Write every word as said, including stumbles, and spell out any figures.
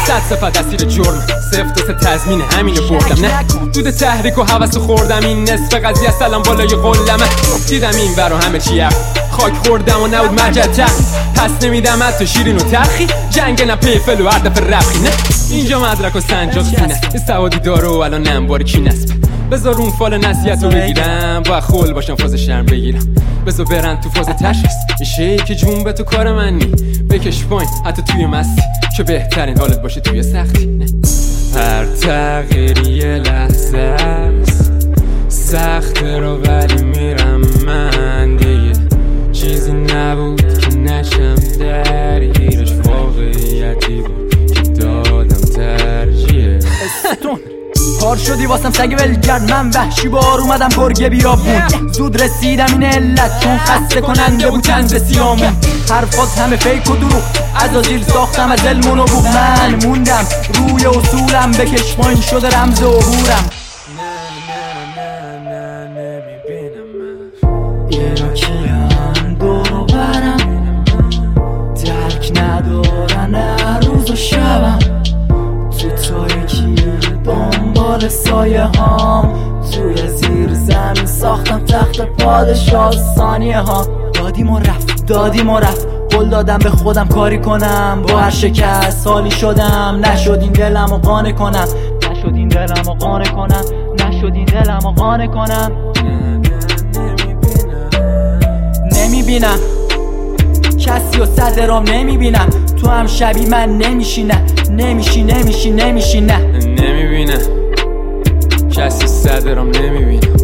صد صفت اسیر جرم، سفت و سه تضمین همینو بردم. نه دود تحریک و حوث خوردم، این نصف قضیه سلام بالای قلمه. دیدم این ور و همه چی خاک خوردم و نبود مجد پس نمیدم حتی شیرین و تلخی، جنگ نه پیفل و عردف رفخی. نه اینجا مدرک و سنجاق سینه، این سوادی داره و الان انبار کی نسبه. بذار اون فال نصیحت رو بگیرم، با خول باشم فاز شرم بگیرم. بذار برن تو فاز تشخیص، این شیک جون به تو کار من نی. بکش پایین حتی توی مستی که بهترین حالت باشه توی سختی. نه. هر تغییری یه لحظه است، سخته رو ولی میرم من دیگه. چیزی نبود که نشم درگیرش، واقعیتی بود که دادم ترجیه. استون پار شدی واسم سگ ولگرد، من وحشی بار اومدم گرگه بیابون. زود رسیدم این علت چون خسته کننده بود تنز سیامون. حرفات همه فیک و دروغ، عزازیل ساختم از علم و نبوغ. من موندم روی اصولم، بکش پایین شده رمز عبورم. اینا کیان دور برم، درک ندارن هر روز و شبم. تو تاریکی دنبال سایه هام، توی زیر زمین ساختم تخت پادشاه ثانیه ها. دادیم و رفت دادیم و رفت، قول دادم به خودم کاری کنم. با هر شکست حالی شدم، نشد این دلم و قانع کنم. نشد این دلم و قانع کنم. نشد این دلم و قانع کنم. نمیبینم کسی و صدرام، نمیبینم تو هم شبی من نمیشی. نه نمیشی نمیشی نمیشی. نه نمیبینم کسی صدرام، نمیبینم